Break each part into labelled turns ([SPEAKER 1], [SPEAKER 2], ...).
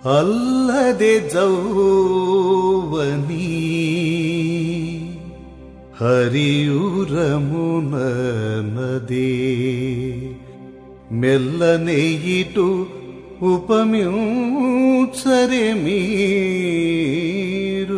[SPEAKER 1] ಅಲ್ಲದೆ ಜೌವನಿ ಹರಿಯುರಮುನ ನದಿ మెల్లనే ఇటు ఉపమించరే మీరు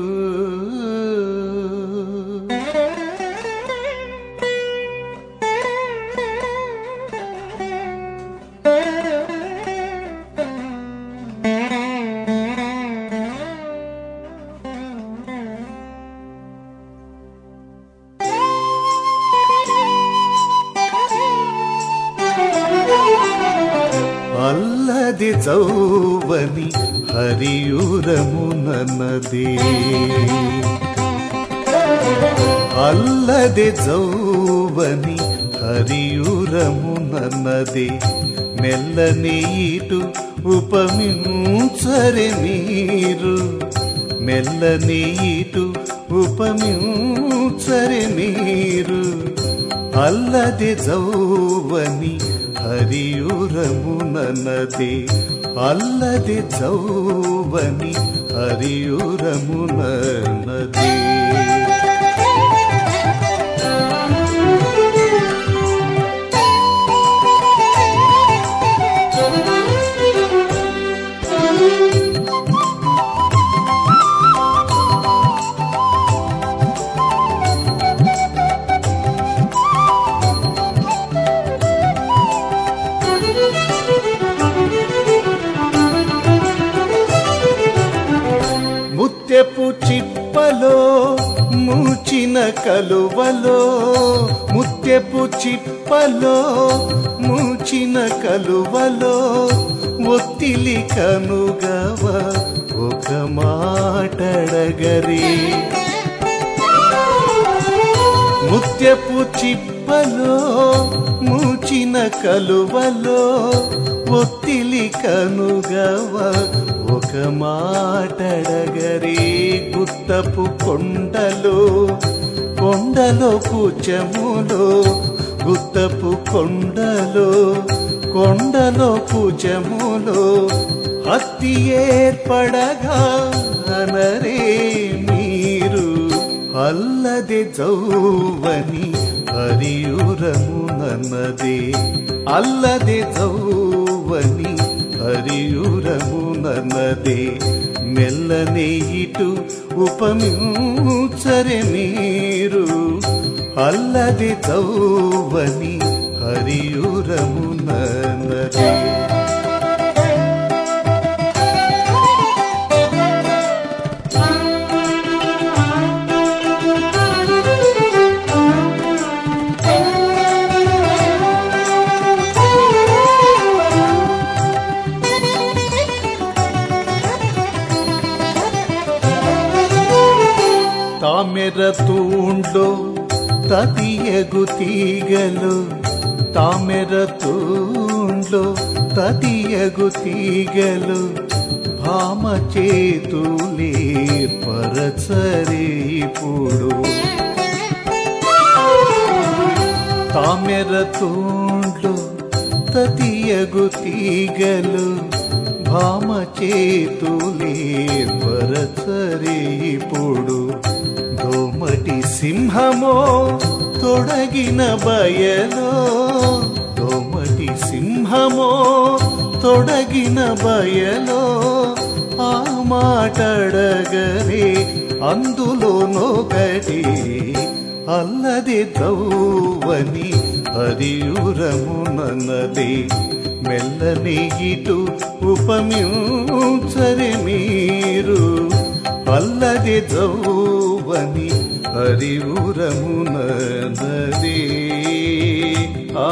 [SPEAKER 1] అల్లది చౌవని హరియురమున నది అల్లది చౌవని హరియురమున నది మెల్లని ఇటు ఉపమించరే మీరు మెల్లని ఇటు ఉపమించరే మీరు అల్లది చౌవని హరియురమున నది అల్లది చౌవని హరియురమున నది ముత్యపు చిప్పలో మూచిన కలువలో ముత్యపు చిప్పలో మూచిన కలువలో ఒత్తిలి కనుగవ ఒక మాటడగరే ముత్యపు చిప్పలో మూచిన కలువలో ఒత్తిలి కనుగవ ఒక మాటడగరే గుత్తపు కొండలో కొండలో కుచములో గుత్తపు కొండలో కొండలో కుచములో హత్తి ఏర్పడగా అనరే మీరు అల్లది చౌవని హరియురమున నది అల్లది చౌవని హరియురమున నది మెల్లనే ఇటు ఉపమించరే మీరు అల్లది చౌవని హరియురమున నది తామెర తూండ్లో తదియగు తీగలు తామెర తూండ్లో తదియగు తీగలు భామ చేతులే పరచరే ఇప్పుడు తామెర తూండ్లో తదియగు తీగలు భామ చేతులే పరచరే ఇప్పుడు దోమటి సింహమో తొడగిన బయలో దోమటి సింహమో తొడగిన బయలో ఆ మాటడగరే అందులోనొకటి అల్లది చౌవని హరియురమున నది మెల్లని ఇటు ఉపమించరే మీరు అల్లది చౌవని హరియురమున నది ఆ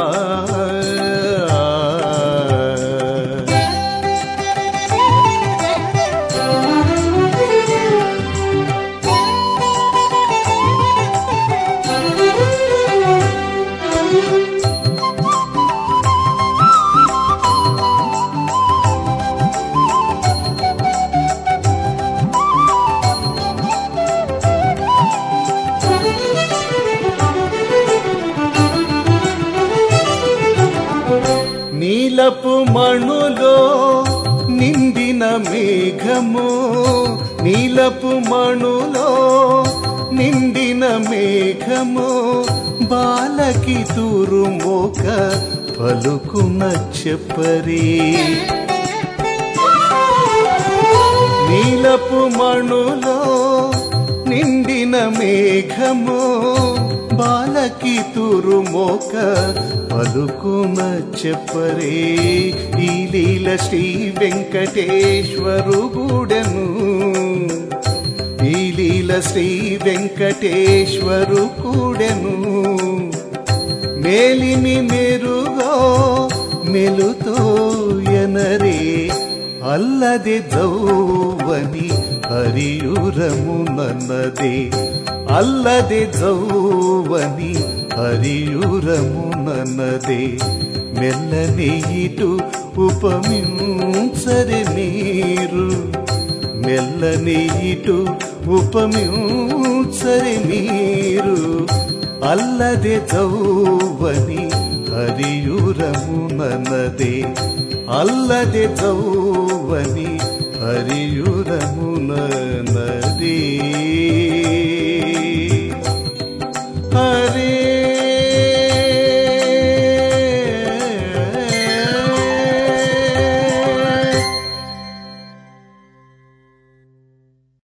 [SPEAKER 1] నీలపు మణులో నిండిన మేఘము నీలపు మణులో నిండిన మేఘము బాలకి తురుమోక పలుకున చెప్పరి నీలపు మణులో నిండిన మేఘము బాలకి తురుమోక పలుకున చెప్పరే ఈ లీల శ్రీ వెంకటేశ్వరు గూడెను ఈ లీల శ్రీ వెంకటేశ్వరు కూడెను మేలిమి మెరుగో మెలుతో ఎనరే అల్లదే జౌవని హరియురమునన్నదే అల్లదే జౌవని హరియురమునన్నదే మెల్లని ఇటు ఉపమించరి మీరు మెల్లని ఇటు ఉపమించరి మీరు అల్లదే జౌవని హరియురమునన్నదే అల్లదే జౌవని హరియురమునన్నదే హరి